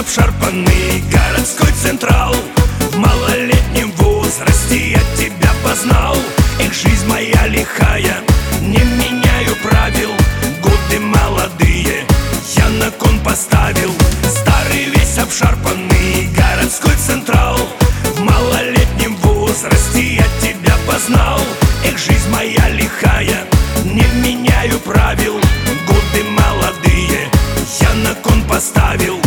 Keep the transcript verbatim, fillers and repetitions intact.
обшарпанный городской централ. В малолетнем возрасте я тебя познал. Эх, жизнь моя лихая, не меняю правил. Годы молодые я на кон поставил. Старый весь обшарпанный городской централ. В малолетнем возрасте я тебя познал. Эх, жизнь моя лихая, не меняю правил. Годы молодые я на кон поставил.